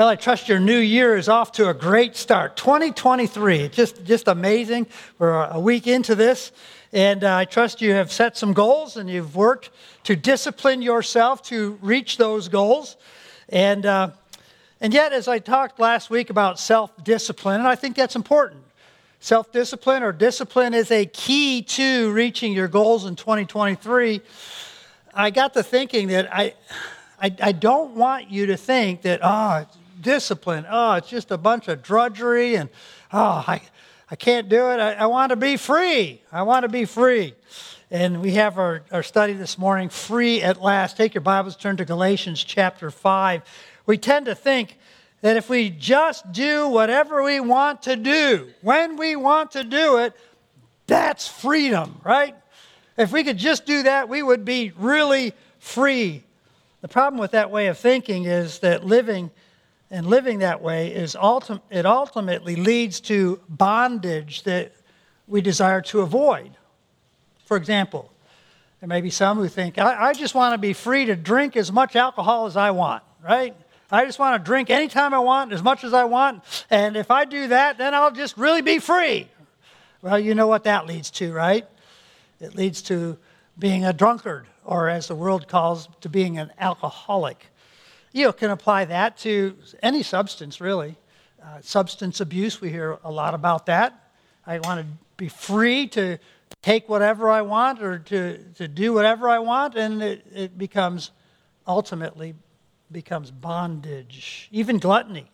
Well, I trust your new year is off to a great start. 2023, just amazing. We're a week into this, and I trust you have set some goals and you've worked to discipline yourself to reach those goals. And yet, as I talked last week about self-discipline, and I think that's important. Self-discipline or discipline is a key to reaching your goals in 2023. I got to thinking that I don't want you to think that, discipline, it's just a bunch of drudgery and, I can't do it. I want to be free. I want to be free. And we have our study this morning, Free at Last. Take your Bibles, turn to Galatians chapter 5. We tend to think that if we just do whatever we want to do, when we want to do it, that's freedom, right? If we could just do that, we would be really free. The problem with that way of thinking is that living that way is it ultimately leads to bondage that we desire to avoid. For example, there may be some who think, I just want to be free to drink as much alcohol as I want, right? I just want to drink anytime I want, as much as I want, and if I do that, then I'll just really be free. Well, you know what that leads to, right? It leads to being a drunkard, or as the world calls, to being an alcoholic. You can apply that to any substance, really. Substance abuse, we hear a lot about that. I want to be free to take whatever I want or to do whatever I want, and it ultimately becomes bondage. Even gluttony.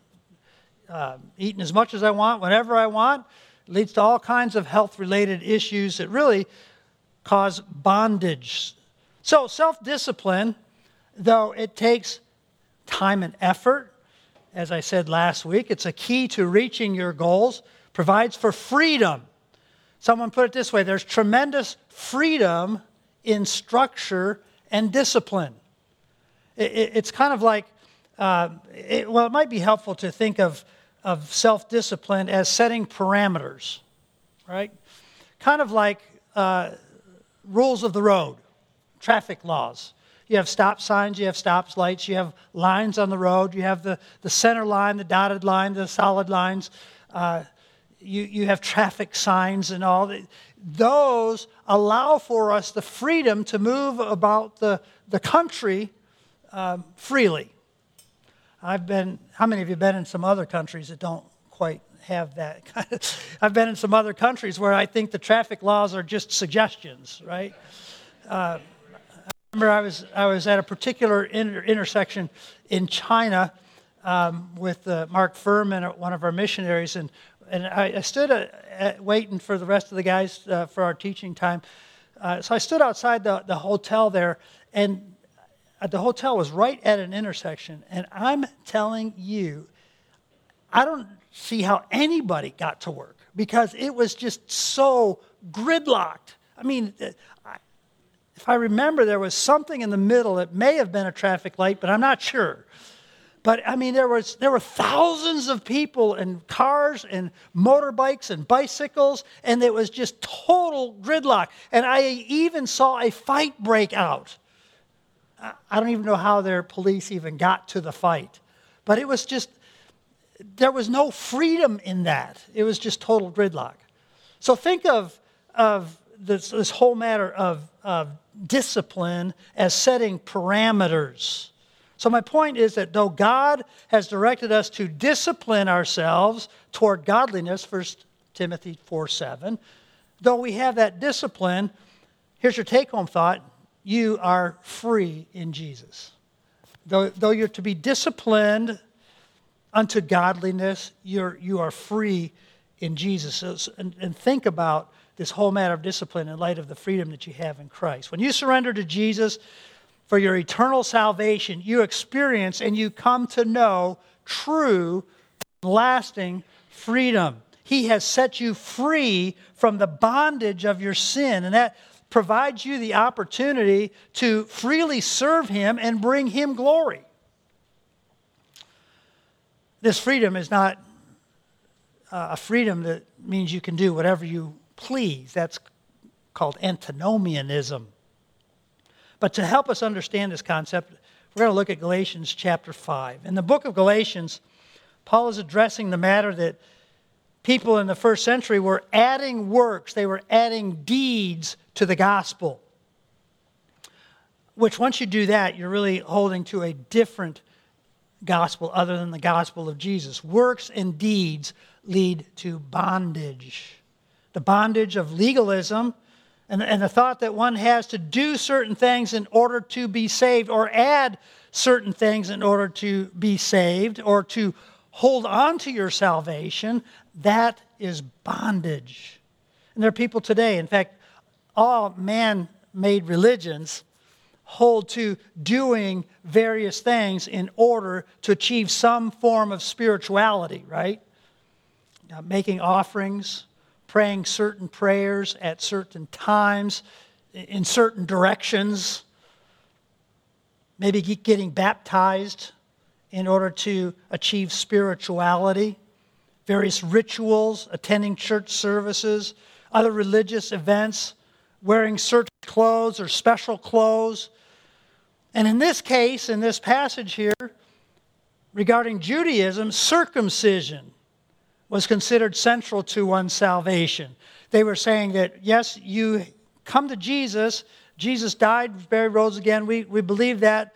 Eating as much as I want, whenever I want, leads to all kinds of health-related issues that really cause bondage. So self-discipline, though it takes time and effort, as I said last week, it's a key to reaching your goals, provides for freedom. Someone put it this way, there's tremendous freedom in structure and discipline. It's kind of like, it might be helpful to think of self-discipline as setting parameters, right? Kind of like rules of the road, traffic laws. You have stop signs, you have stop lights, you have lines on the road, you have the center line, the dotted line, the solid lines. You have traffic signs and all. Those allow for us the freedom to move about the country freely. How many of you have been in some other countries that don't quite have that kind of? I've been in some other countries where I think the traffic laws are just suggestions, right? I remember I was at a particular intersection in China with Mark Furman, one of our missionaries, and I stood waiting for the rest of the guys for our teaching time. So I stood outside the hotel there, and the hotel was right at an intersection, and I'm telling you, I don't see how anybody got to work because it was just so gridlocked. I mean, if I remember, there was something in the middle. It may have been a traffic light, but I'm not sure. But I mean, there were thousands of people and cars and motorbikes and bicycles, and it was just total gridlock. And I even saw a fight break out. I don't even know how their police even got to the fight. But it was just, there was no freedom in that. It was just total gridlock. So think of this whole matter of discipline as setting parameters. So my point is that though God has directed us to discipline ourselves toward godliness, 1 Timothy 4:7, though we have that discipline, here's your take-home thought, you are free in Jesus. Though you're to be disciplined unto godliness, you are free in Jesus. And think about this whole matter of discipline in light of the freedom that you have in Christ. When you surrender to Jesus for your eternal salvation, you experience and you come to know true, lasting freedom. He has set you free from the bondage of your sin, and that provides you the opportunity to freely serve Him and bring Him glory. This freedom is not a freedom that means you can do whatever you please. That's called antinomianism. But to help us understand this concept, We're going to look at Galatians chapter 5. In the book of Galatians, Paul is addressing the matter that people in the first century were adding works, they were adding deeds to the gospel. Which once you do that, you're really holding to a different gospel other than the gospel of Jesus. Works and deeds lead to bondage. The bondage of legalism and the thought that one has to do certain things in order to be saved, or add certain things in order to be saved, or to hold on to your salvation, that is bondage. And there are people today, in fact, all man-made religions hold to doing various things in order to achieve some form of spirituality, right? Making offerings, praying certain prayers at certain times, in certain directions, maybe getting baptized in order to achieve spirituality, various rituals, attending church services, other religious events, wearing certain clothes or special clothes. And in this case, in this passage here, regarding Judaism, circumcision was considered central to one's salvation. They were saying that, yes, you come to Jesus, Jesus died, buried, rose again, we believe that,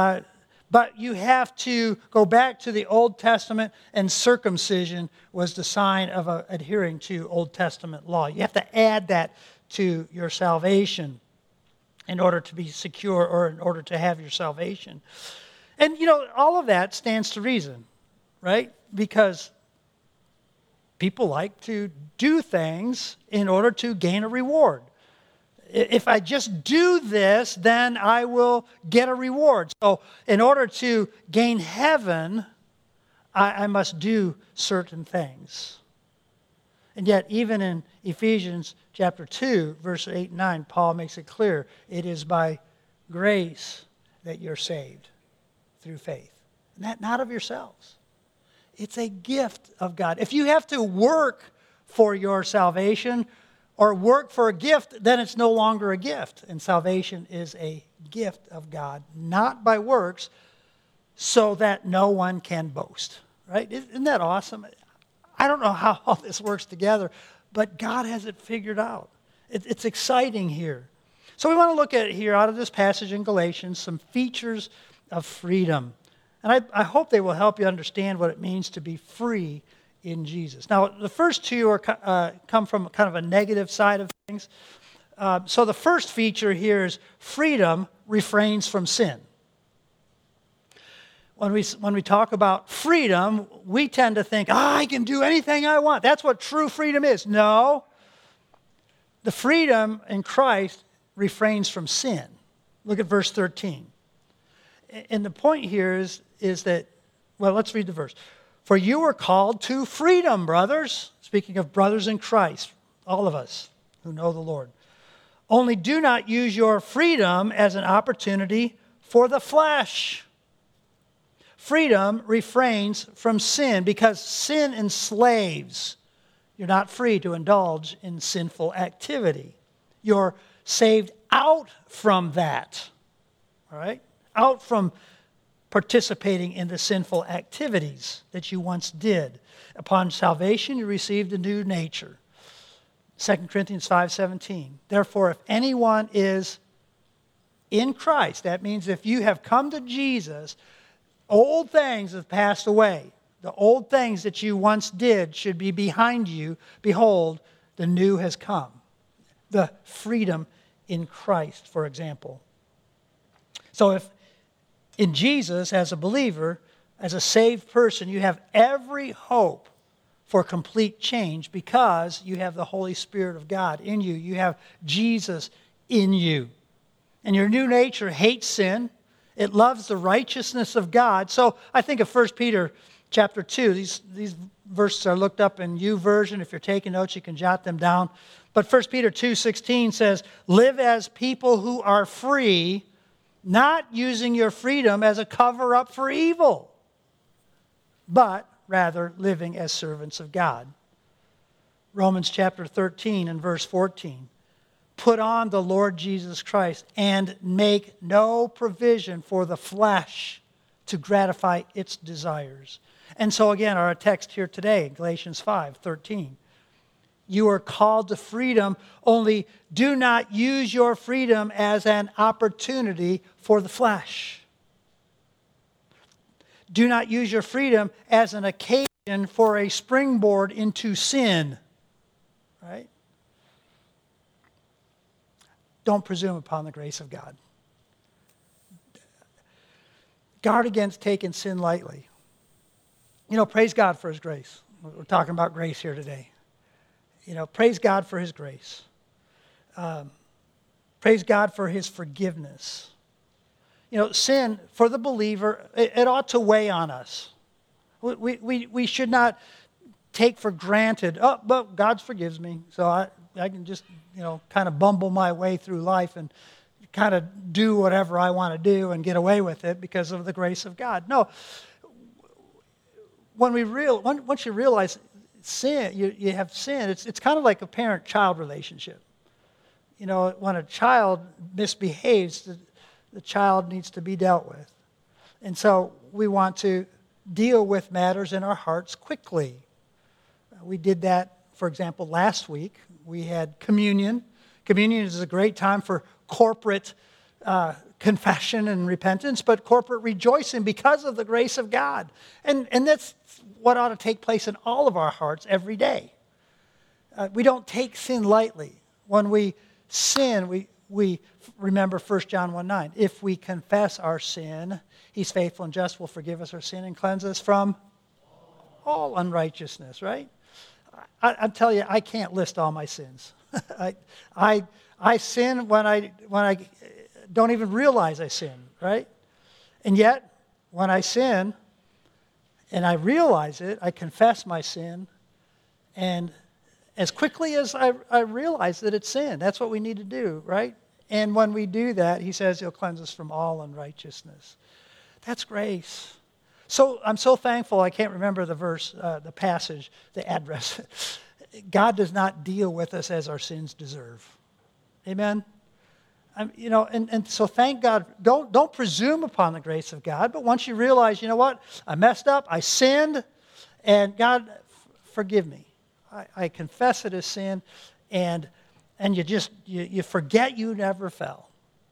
but you have to go back to the Old Testament, and circumcision was the sign of adhering to Old Testament law. You have to add that to your salvation in order to be secure, or in order to have your salvation. And, all of that stands to reason, right? Because people like to do things in order to gain a reward. If I just do this, then I will get a reward. So in order to gain heaven, I must do certain things. And yet, even in Ephesians chapter 2, verse 8 and 9, Paul makes it clear, it is by grace that you're saved through faith. And that not of yourselves. It's a gift of God. If you have to work for your salvation or work for a gift, then it's no longer a gift. And salvation is a gift of God, not by works, so that no one can boast. Right? Isn't that awesome? I don't know how all this works together, but God has it figured out. It's exciting here. So we want to look at here, out of this passage in Galatians, some features of freedom. And I hope they will help you understand what it means to be free in Jesus. Now, the first two come from kind of a negative side of things. So the first feature here is freedom refrains from sin. When we talk about freedom, we tend to think, I can do anything I want. That's what true freedom is. No. The freedom in Christ refrains from sin. Look at verse 13. And the point here is that, well, let's read the verse. For you were called to freedom, brothers. Speaking of brothers in Christ, all of us who know the Lord. Only do not use your freedom as an opportunity for the flesh. Freedom refrains from sin because sin enslaves. You're not free to indulge in sinful activity. You're saved out from that. All right? Out from participating in the sinful activities that you once did. Upon salvation, you received a new nature. 2 Corinthians 5:17. Therefore, if anyone is in Christ, that means if you have come to Jesus, old things have passed away. The old things that you once did should be behind you. Behold, the new has come. The freedom in Christ, for example. So if in Jesus, as a believer, as a saved person, you have every hope for complete change because you have the Holy Spirit of God in you. You have Jesus in you. And your new nature hates sin. It loves the righteousness of God. So I think of 1 Peter chapter 2. These verses are looked up in YouVersion. If you're taking notes, you can jot them down. But 1 Peter 2:16 says, live as people who are free, not using your freedom as a cover-up for evil, but rather living as servants of God. Romans chapter 13 and verse 14. put on the Lord Jesus Christ and make no provision for the flesh to gratify its desires. And so again, our text here today, Galatians 5:13. You are called to freedom, only do not use your freedom as an opportunity for the flesh. Do not use your freedom as an occasion for a springboard into sin. Right? Don't presume upon the grace of God. Guard against taking sin lightly. Praise God for His grace. We're talking about grace here today. Praise God for His grace. Praise God for His forgiveness. Sin, for the believer, it ought to weigh on us. We should not take for granted, but God forgives me, so I can just, kind of bumble my way through life and kind of do whatever I want to do and get away with it because of the grace of God. No. Once you realize sin, you have sin, it's kind of like a parent-child relationship. When a child misbehaves, the child needs to be dealt with. And so we want to deal with matters in our hearts quickly. We did that, for example, last week. We had communion. Communion is a great time for corporate confession and repentance, but corporate rejoicing because of the grace of God. And that's what ought to take place in all of our hearts every day. We don't take sin lightly. When we sin, we remember 1 John 1:9. If we confess our sin, He's faithful and just, will forgive us our sin and cleanse us from all unrighteousness, right? I tell you, I can't list all my sins. I sin when I don't even realize I sin, right? And yet, when I sin and I realize it, I confess my sin, and as quickly as I realize that it's sin, that's what we need to do, right? And when we do that, He says He'll cleanse us from all unrighteousness. That's grace. So I'm so thankful, I can't remember the verse, the passage, the address. God does not deal with us as our sins deserve. Amen? And so thank God. Don't presume upon the grace of God, but once you realize, what? I messed up, I sinned, and God, forgive me. I confess it as sin, and you forget you never fell.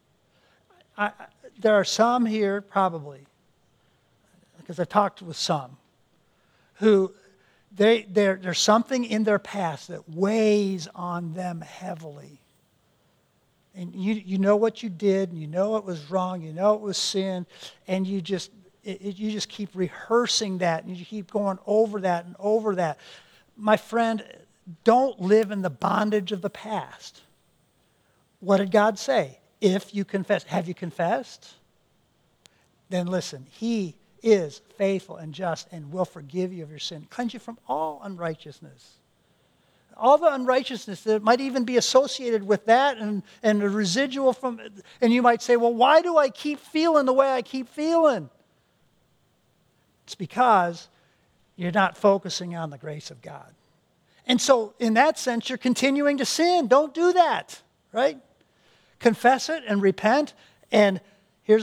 There are some here, probably, because I talked with some, who there's something in their past that weighs on them heavily. And you know what you did, and you know it was wrong, you know it was sin, and you just keep rehearsing that, and you keep going over that and over that. My friend, don't live in the bondage of the past. What did God say? If you confess. Have you confessed? Then listen, He is faithful and just and will forgive you of your sin, cleanse you from all unrighteousness. All the unrighteousness that might even be associated with that and the residual from it. And you might say, well, why do I keep feeling the way I keep feeling? It's because you're not focusing on the grace of God. And so in that sense, you're continuing to sin. Don't do that, right? Confess it and repent. And here's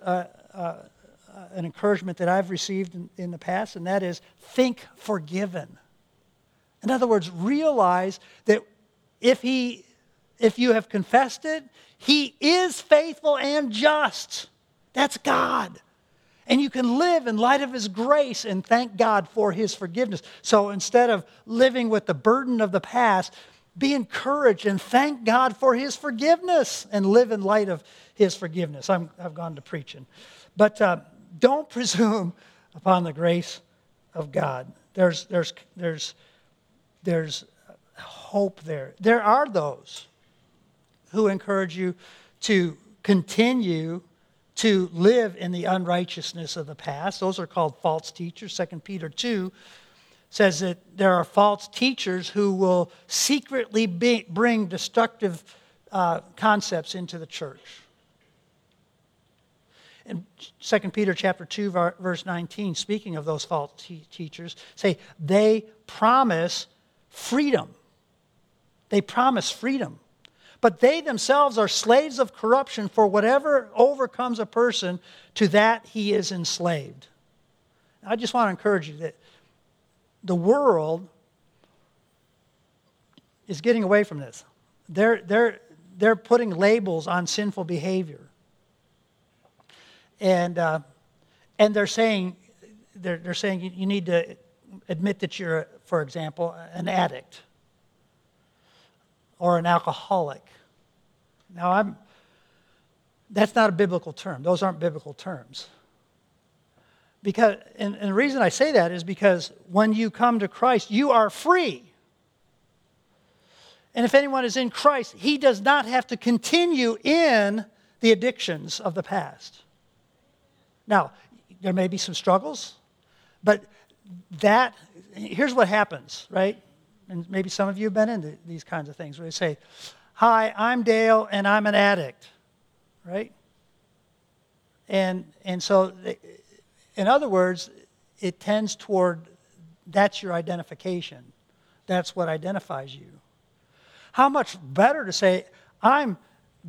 an encouragement that I've received in the past, and that is think forgiven. In other words, realize that if you have confessed it, He is faithful and just. That's God. And you can live in light of His grace and thank God for His forgiveness. So instead of living with the burden of the past, be encouraged and thank God for His forgiveness and live in light of His forgiveness. I've gone to preaching. But don't presume upon the grace of God. There's hope there. There are those who encourage you to continue to live in the unrighteousness of the past. Those are called false teachers. 2 Peter 2 says that there are false teachers who will secretly bring destructive concepts into the church. In 2 Peter chapter 2, verse 19, speaking of those false teachers, say they promise freedom. They promise freedom, But they themselves are slaves of corruption, for whatever overcomes a person, to that he is enslaved. I just want to encourage you that the world is getting away from this. They're putting labels on sinful behavior. And they're saying you need to admit that you're, for example, an addict or an alcoholic. Now, that's not a biblical term. Those aren't biblical terms. Because, and the reason I say that is because when you come to Christ, you are free. And if anyone is in Christ, he does not have to continue in the addictions of the past. Now, there may be some struggles, but here's what happens, right? And maybe some of you have been into these kinds of things where they say, "Hi, I'm Dale, and I'm an addict," right? And so, in other words, it tends toward that's your identification. That's what identifies you. How much better to say, I'm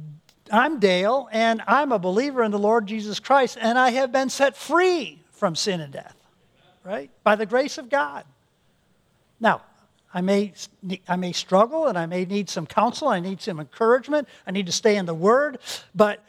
Dale, and I'm a believer in the Lord Jesus Christ, and I have been set free from sin and death, right? By the grace of God. Now, I may struggle, and I may need some counsel, I need some encouragement, I need to stay in the Word, but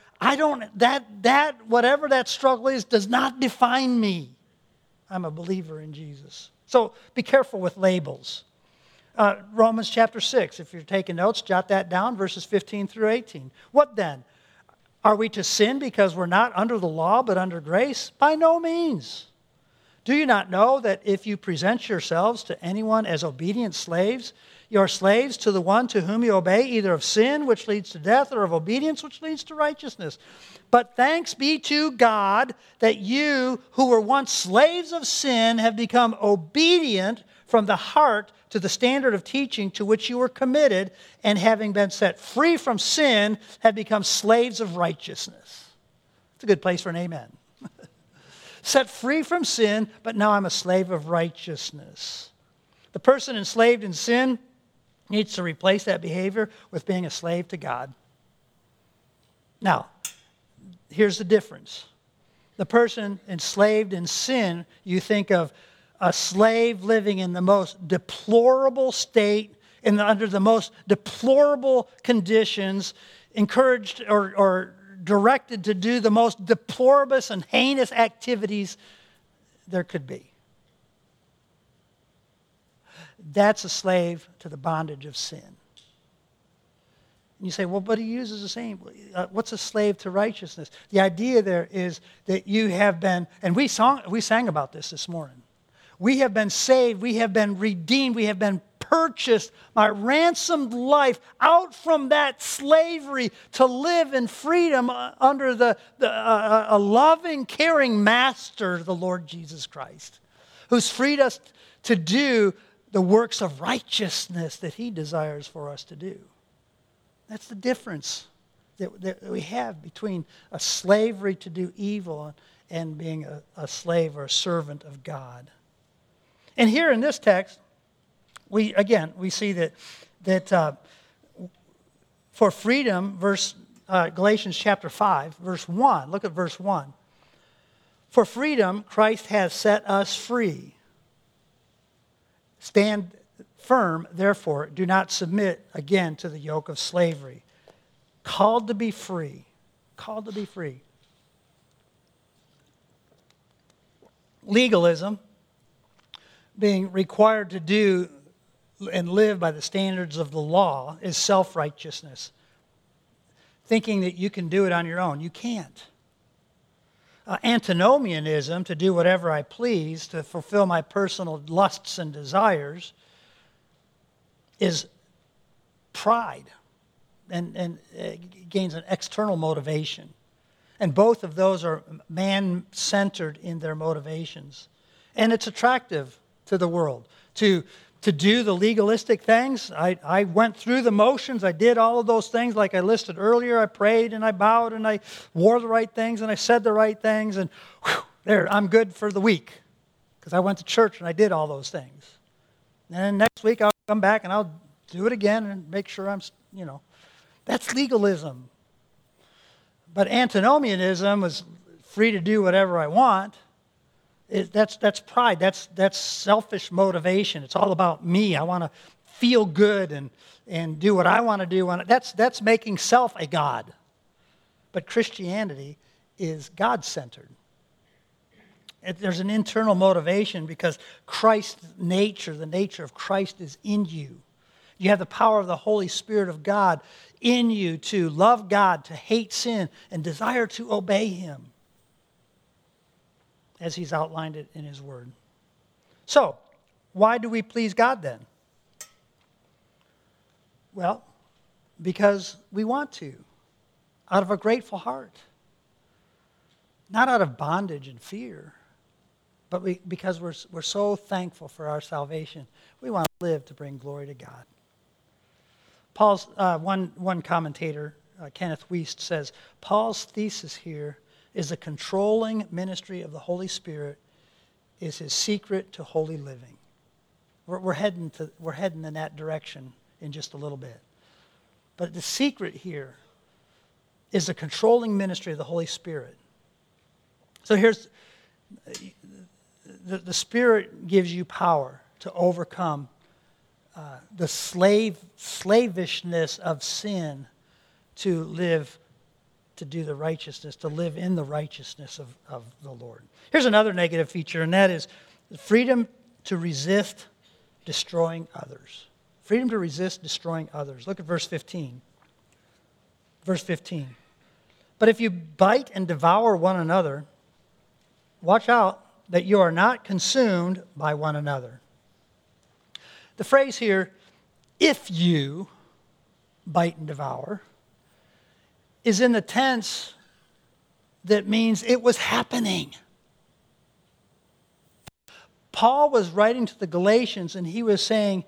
whatever that struggle is does not define me. I'm a believer in Jesus. So be careful with labels. Romans chapter 6, if you're taking notes, jot that down, verses 15 through 18. What then? Are we to sin because we're not under the law but under grace? By no means. Do you not know that if you present yourselves to anyone as obedient slaves, you are slaves to the one to whom you obey, either of sin, which leads to death, or of obedience, which leads to righteousness? But thanks be to God that you, who were once slaves of sin, have become obedient from the heart to the standard of teaching to which you were committed, and having been set free from sin, have become slaves of righteousness. It's a good place for an amen. Set free from sin, but now I'm a slave of righteousness. The person enslaved in sin needs to replace that behavior with being a slave to God. Now, here's the difference. The person enslaved in sin, you think of a slave living in the most deplorable state, under the most deplorable conditions, encouraged or directed to do the most deplorable and heinous activities there could be. That's a slave to the bondage of sin. And you say, well, but he uses the same. What's a slave to righteousness? The idea there is that you have been, and we sang about this morning. We have been saved, we have been redeemed, we have been purchased, my ransomed life out from that slavery to live in freedom under a loving, caring master, the Lord Jesus Christ, who's freed us to do the works of righteousness that he desires for us to do. That's the difference that we have between a slavery to do evil and being a slave or a servant of God. And here in this text, we see that for freedom, Galatians chapter 5, verse 1. Look at verse 1. For freedom, Christ has set us free. Stand firm, therefore, do not submit again to the yoke of slavery. Called to be free. Called to be free. Legalism, being required to do and live by the standards of the law, is self-righteousness. Thinking that you can do it on your own. You can't. Antinomianism, to do whatever I please, to fulfill my personal lusts and desires, is pride and gains an external motivation. And both of those are man-centered in their motivations. And it's attractive to the world to do the legalistic things. I went through the motions. I did all of those things like I listed earlier. I prayed and I bowed and I wore the right things and I said the right things. And there, I'm good for the week because I went to church and I did all those things. And then next week I'll come back and I'll do it again and make sure I'm, That's legalism. But antinomianism is free to do whatever I want. That's pride. That's selfish motivation. It's all about me. I want to feel good and do what I want to do. That's making self a god. But Christianity is God-centered. There's an internal motivation because Christ's nature, the nature of Christ, is in you. You have the power of the Holy Spirit of God in you to love God, to hate sin, and desire to obey Him, as He's outlined it in His Word. So, why do we please God then? Well, because we want to, out of a grateful heart. Not out of bondage and fear, but because we're so thankful for our salvation. We want to live to bring glory to God. Paul's one commentator, Kenneth Wiest, says, Paul's thesis here is the controlling ministry of the Holy Spirit is his secret to holy living. We're heading in that direction in just a little bit. But the secret here is the controlling ministry of the Holy Spirit. So here's the Spirit gives you power to overcome the slavishness of sin, to live, to do the righteousness, to live in the righteousness of the Lord. Here's another negative feature, and that is the freedom to resist destroying others. Freedom to resist destroying others. Look at verse 15. Verse 15. But if you bite and devour one another, watch out that you are not consumed by one another. The phrase here, if you bite and devour, is in the tense that means it was happening. Paul was writing to the Galatians and he was saying,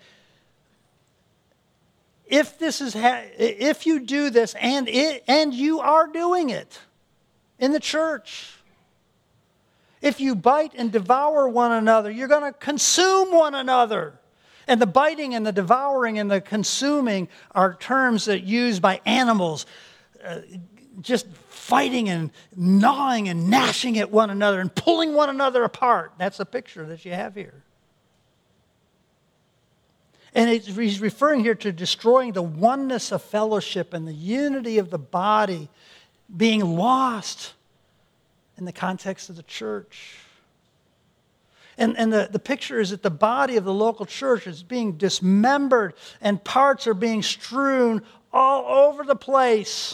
if you do this and you are doing it in the church, if you bite and devour one another, you're going to consume one another. And the biting and the devouring and the consuming are terms that are used by animals, just fighting and gnawing and gnashing at one another and pulling one another apart. That's the picture that you have here. And he's referring here to destroying the oneness of fellowship and the unity of the body being lost in the context of the church. And the picture is that the body of the local church is being dismembered and parts are being strewn all over the place.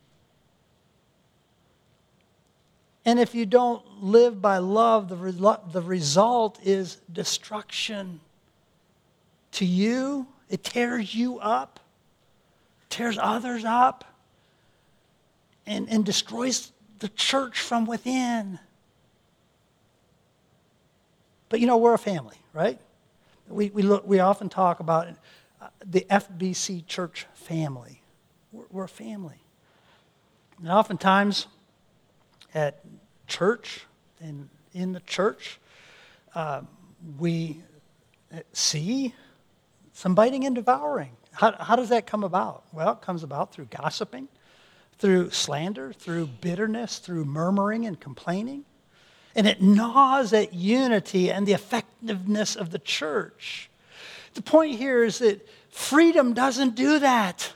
And if you don't live by love, the result is destruction. To you, it tears you up, tears others up, and destroys the church from within. But we're a family, right? We often talk about the FBC church family. We're a family. And oftentimes at church and in the church, we see some biting and devouring. How does that come about? Well, it comes about through gossiping, through slander, through bitterness, through murmuring and complaining. And it gnaws at unity and the effectiveness of the church. The point here is that freedom doesn't do that.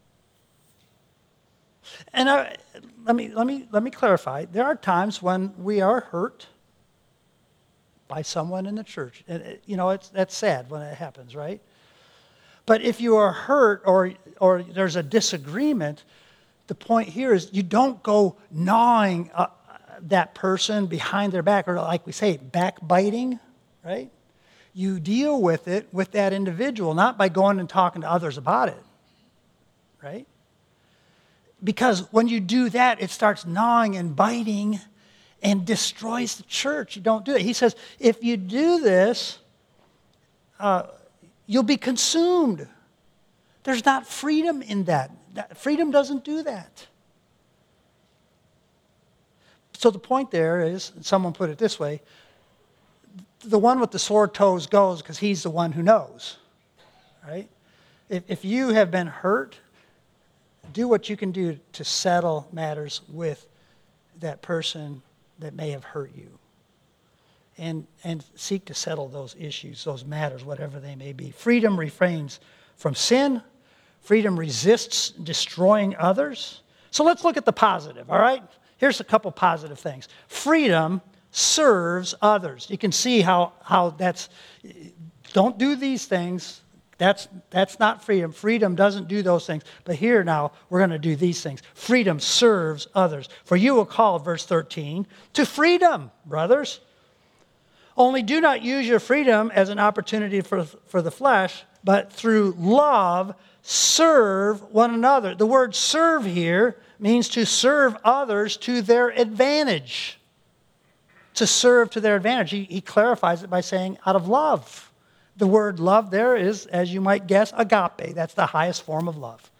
And let me clarify. There are times when we are hurt by someone in the church. And that's sad when it happens, right? But if you are hurt or there's a disagreement, the point here is you don't go gnawing that person behind their back, or like we say, backbiting, right? You deal with it with that individual, not by going and talking to others about it, right? Because when you do that, it starts gnawing and biting and destroys the church. You don't do it. He says, if you do this, you'll be consumed. There's not freedom in that. Freedom doesn't do that. So the point there is, someone put it this way, the one with the sore toes goes because he's the one who knows, right? If you have been hurt, do what you can do to settle matters with that person that may have hurt you. And seek to settle those issues, those matters, whatever they may be. Freedom refrains from sin. Freedom resists destroying others. So let's look at the positive, all right? Here's a couple positive things. Freedom serves others. You can see how that's, don't do these things. That's not freedom. Freedom doesn't do those things. But here now, we're going to do these things. Freedom serves others. For you will call, verse 13, to freedom, brothers. Only do not use your freedom as an opportunity for the flesh, but through love, serve one another. The word serve here means to serve others to their advantage. To serve to their advantage. He clarifies it by saying out of love. The word love there is, as you might guess, agape. That's the highest form of love.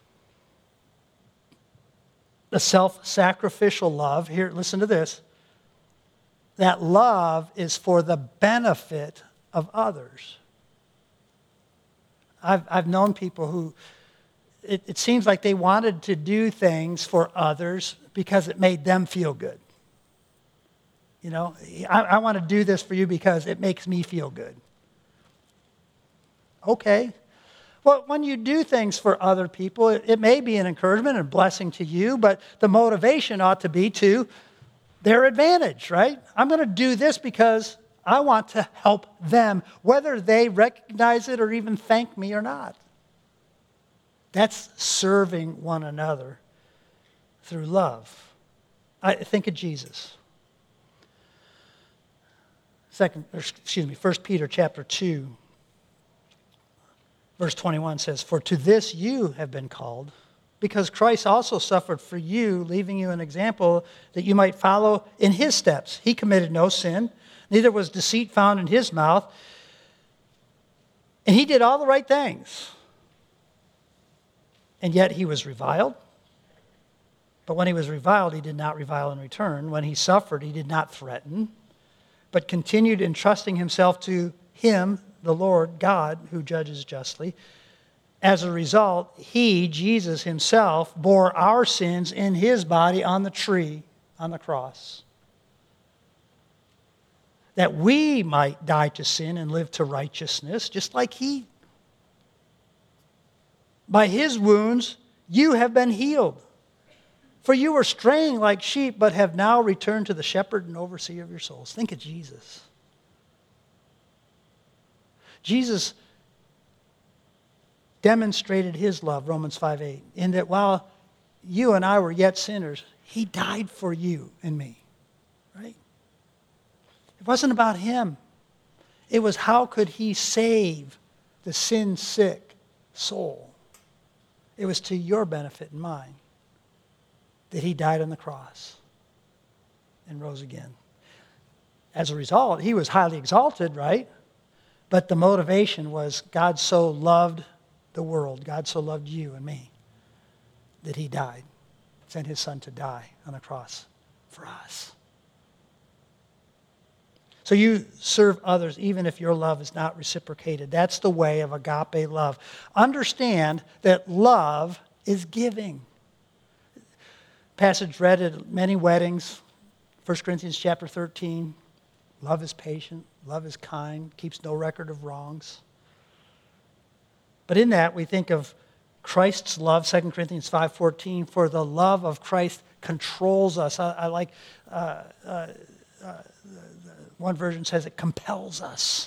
The self-sacrificial love, here, listen to this. That love is for the benefit of others. I've known people who, it seems like they wanted to do things for others because it made them feel good. You know, I want to do this for you because it makes me feel good. Okay. Well, when you do things for other people, it may be an encouragement and blessing to you, but the motivation ought to be to their advantage, right? I'm going to do this because I want to help them, whether they recognize it or even thank me or not. That's serving one another through love. I think of Jesus. 1 Peter chapter 2, verse 21 says, "For to this you have been called, because Christ also suffered for you, leaving you an example that you might follow in his steps. He committed no sin, neither was deceit found in his mouth. And he did all the right things. And yet he was reviled. But when he was reviled, he did not revile in return. When he suffered, he did not threaten, but continued entrusting himself to him, the Lord God, who judges justly. As a result, he, Jesus himself, bore our sins in his body on the tree, on the cross, that we might die to sin and live to righteousness, just like he. By his wounds, you have been healed. For you were straying like sheep, but have now returned to the shepherd and overseer of your souls." Think of Jesus. Jesus demonstrated his love, Romans 5:8, in that while you and I were yet sinners, he died for you and me, right? It wasn't about him. It was how could he save the sin-sick soul. It was to your benefit and mine that he died on the cross and rose again. As a result, he was highly exalted, right? But the motivation was God so loved the world, God so loved you and me, that he died, sent his son to die on the cross for us. So you serve others even if your love is not reciprocated. That's the way of agape love. Understand that love is giving. Passage read at many weddings, 1 Corinthians chapter 13. Love is patient, love is kind, keeps no record of wrongs. But in that, we think of Christ's love, 2 Corinthians 5:14, for the love of Christ controls us. I like, one version says it compels us.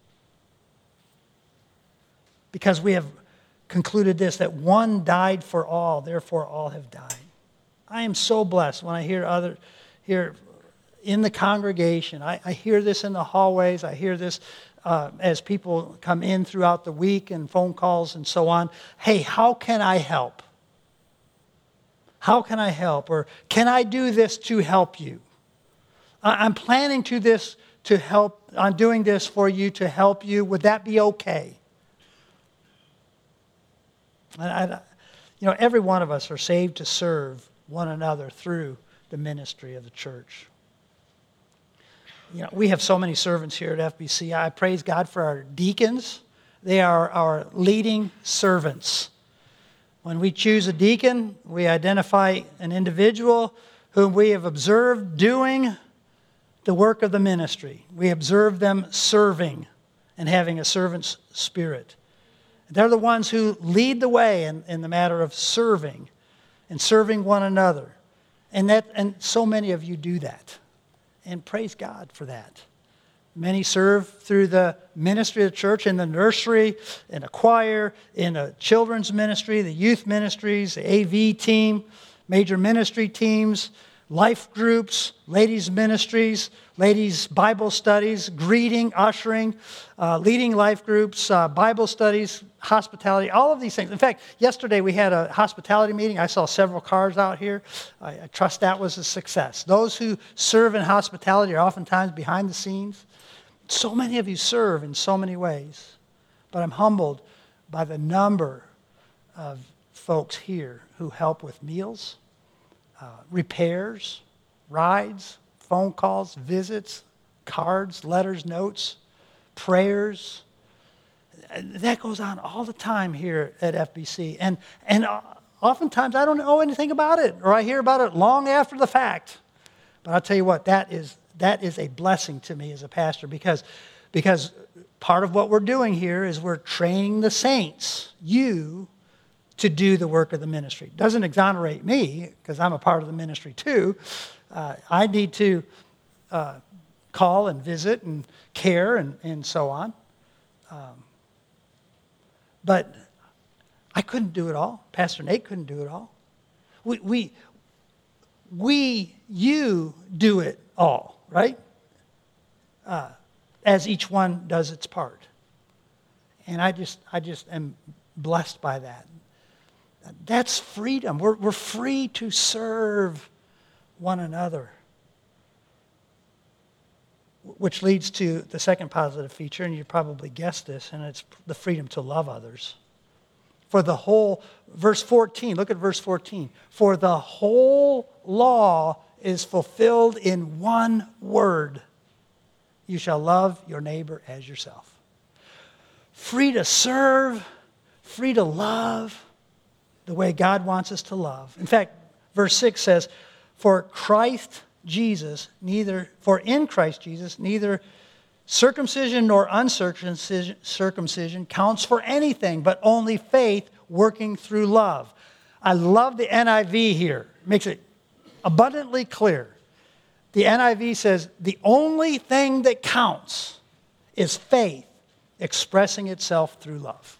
Because we have concluded this, that one died for all, therefore all have died. I am so blessed when I hear in the congregation. I hear this in the hallways. I hear this as people come in throughout the week and phone calls and so on. Hey, how can I help? How can I help? Or can I do this to help you? I'm planning to help. I'm doing this for you to help you. Would that be okay? Every one of us are saved to serve one another through the ministry of the church. We have so many servants here at FBC. I praise God for our deacons. They are our leading servants. When we choose a deacon, we identify an individual whom we have observed doing the work of the ministry. We observe them serving and having a servant's spirit. They're the ones who lead the way in the matter of serving and serving one another. And so many of you do that. And praise God for that. Many serve through the ministry of the church, in the nursery, in a choir, in a children's ministry, the youth ministries, the AV team, major ministry teams, life groups, ladies' ministries, ladies' Bible studies, greeting, ushering, leading life groups, Bible studies, hospitality, all of these things. In fact, yesterday we had a hospitality meeting. I saw several cars out here. I trust that was a success. Those who serve in hospitality are oftentimes behind the scenes. So many of you serve in so many ways. But I'm humbled by the number of folks here who help with meals, repairs, rides, phone calls, visits, cards, letters, notes, prayers. That goes on all the time here at FBC. And oftentimes I don't know anything about it, or I hear about it long after the fact. But I'll tell you what, that is a blessing to me as a pastor, because part of what we're doing here is we're training the saints, you, to do the work of the ministry. It doesn't exonerate me, because I'm a part of the ministry too. I need to call and visit and care and so on. But I couldn't do it all. Pastor Nate couldn't do it all. You do it all, right? As each one does its part. And I just am blessed by that. That's freedom. We're free to serve one another. Which leads to the second positive feature, and you probably guessed this, and it's the freedom to love others. For the whole, verse 14, look at verse 14. For the whole law is fulfilled in one word. You shall love your neighbor as yourself. Free to serve, free to love the way God wants us to love. In fact, verse 6 says, For in Christ Jesus, neither circumcision nor uncircumcision counts for anything, but only faith working through love. I love the NIV here. It makes it abundantly clear. The NIV says, the only thing that counts is faith expressing itself through love.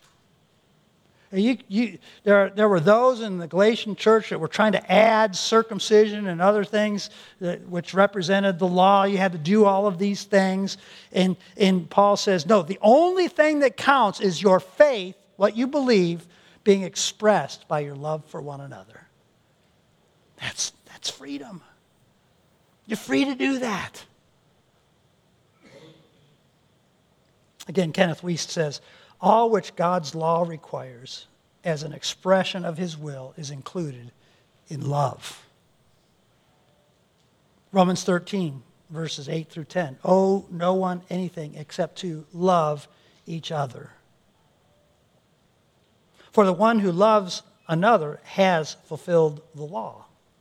There were those in the Galatian church that were trying to add circumcision and other things which represented the law. You had to do all of these things. And Paul says, no, the only thing that counts is your faith, what you believe, being expressed by your love for one another. That's freedom. You're free to do that. Again, Kenneth Wuest says, all which God's law requires as an expression of his will is included in love. Romans 13, verses 8 through 10. Owe no one anything except to love each other. For the one who loves another has fulfilled the law.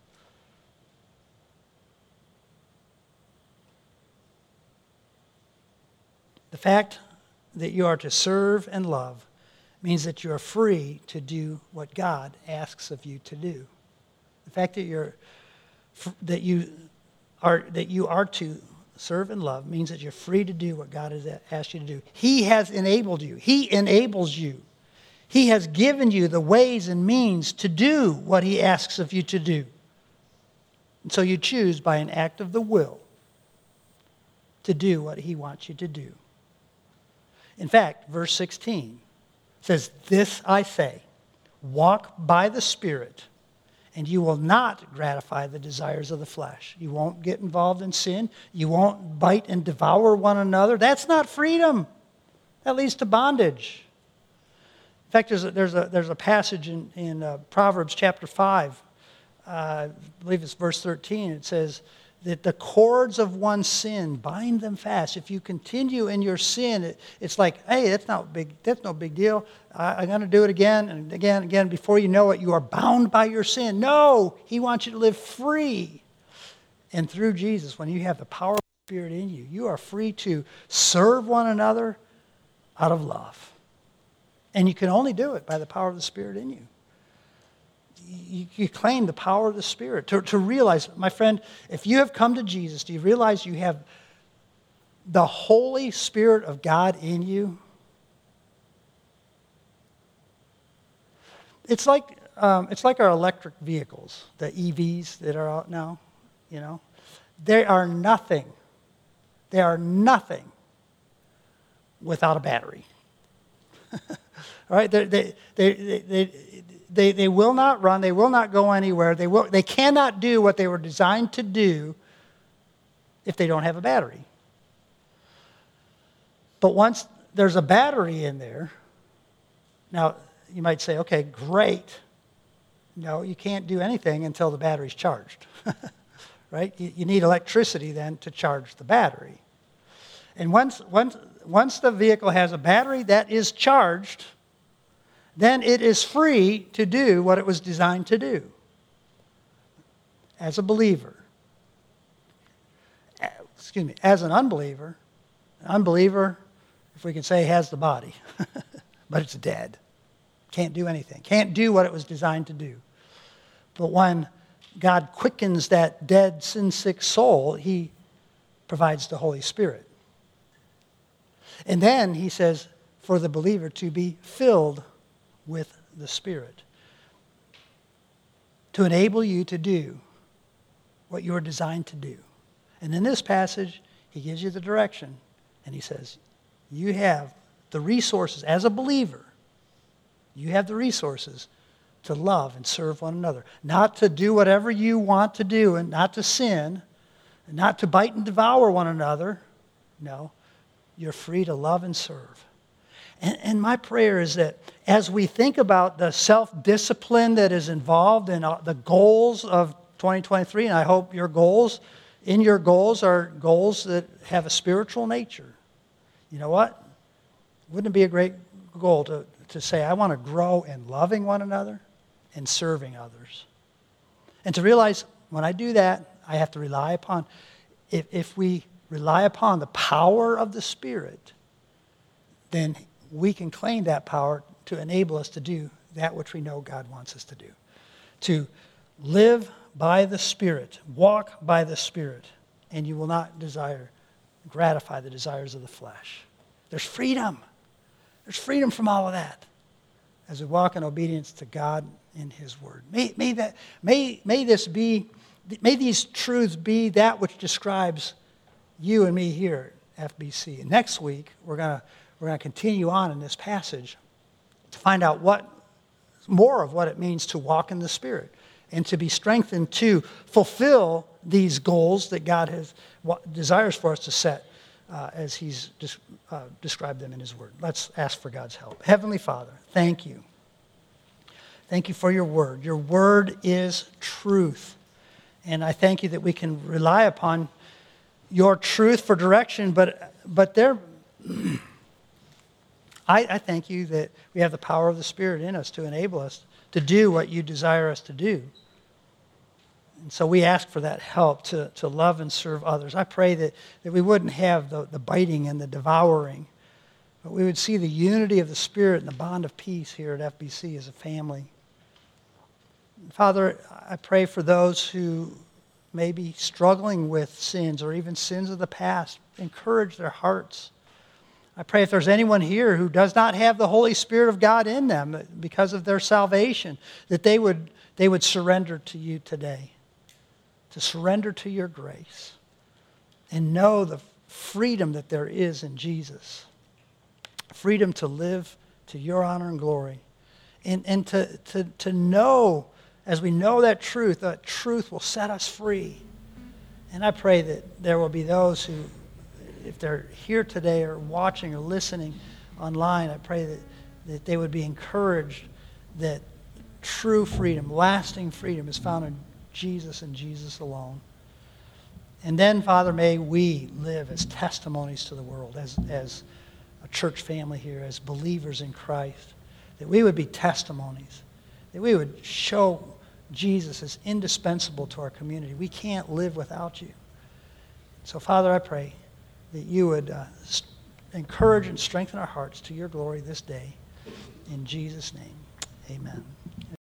The fact that you are to serve and love means that you are free to do what God asks of you to do. The fact that you are to serve and love means that you're free to do what God has asked you to do. He has enabled you. He enables you. He has given you the ways and means to do what he asks of you to do. And so you choose by an act of the will to do what he wants you to do. In fact, verse 16 says, this I say, walk by the Spirit, and you will not gratify the desires of the flesh. You won't get involved in sin. You won't bite and devour one another. That's not freedom. That leads to bondage. In fact, there's a passage in Proverbs chapter 5, I believe it's verse 13. It says that the cords of one's sin, bind them fast. If you continue in your sin, it's like, hey, that's no big deal. I'm going to do it again and again and again. Before you know it, you are bound by your sin. No, he wants you to live free. And through Jesus, when you have the power of the Spirit in you, you are free to serve one another out of love. And you can only do it by the power of the Spirit in you. You claim the power of the Spirit. To realize, my friend, if you have come to Jesus, do you realize you have the Holy Spirit of God in you? It's like our electric vehicles, the EVs that are out now. You know, they are nothing. They are nothing without a battery. All right, they will not run. They will not go anywhere. They cannot do what they were designed to do if they don't have a battery. But once there's a battery in there, now you might say, okay, great. No, you can't do anything until the battery's charged. Right? You need electricity then to charge the battery. And once the vehicle has a battery that is charged, then it is free to do what it was designed to do. As a believer. As an unbeliever, if we can say, has the body, but it's dead. Can't do anything. Can't do what it was designed to do. But when God quickens that dead, sin-sick soul, he provides the Holy Spirit. And then he says for the believer to be filled with the Spirit, to enable you to do what you are designed to do. And in this passage, he gives you the direction, and he says, you have the resources as a believer. You have the resources to love and serve one another. Not to do whatever you want to do, and not to sin, and not to bite and devour one another. No, you're free to love and serve. And my prayer is that as we think about the self-discipline that is involved in the goals of 2023, and I hope your goals are goals that have a spiritual nature. You know what? Wouldn't it be a great goal to say, I want to grow in loving one another and serving others? And to realize when I do that, I have to rely upon, if we rely upon the power of the Spirit, then we can claim that power to enable us to do that which we know God wants us to do. To live by the Spirit, walk by the Spirit, and you will not gratify the desires of the flesh. There's freedom. There's freedom from all of that as we walk in obedience to God in His Word. May these truths be that which describes you and me here at FBC. And next week, we're going to continue on in this passage to find out more of what it means to walk in the Spirit and to be strengthened to fulfill these goals that God desires for us to set as He's described them in His Word. Let's ask for God's help. Heavenly Father, thank you. Thank you for your Word. Your Word is truth. And I thank you that we can rely upon your truth for direction, but there... I thank you that we have the power of the Spirit in us to enable us to do what you desire us to do. And so we ask for that help to love and serve others. I pray that we wouldn't have the biting and the devouring, but we would see the unity of the Spirit and the bond of peace here at FBC as a family. Father, I pray for those who may be struggling with sins or even sins of the past. Encourage their hearts. I pray if there's anyone here who does not have the Holy Spirit of God in them because of their salvation, that they would surrender to you today, to surrender to your grace, and know the freedom that there is in Jesus, freedom to live to your honor and glory, and to know, as we know that truth will set us free. And I pray that there will be those who, if they're here today or watching or listening online, I pray that they would be encouraged that true freedom, lasting freedom is found in Jesus and Jesus alone. And then, Father, may we live as testimonies to the world, as a church family here, as believers in Christ, that we would be testimonies, that we would show Jesus as indispensable to our community. We can't live without you. So, Father, I pray that you would encourage and strengthen our hearts to your glory this day. In Jesus' name, amen.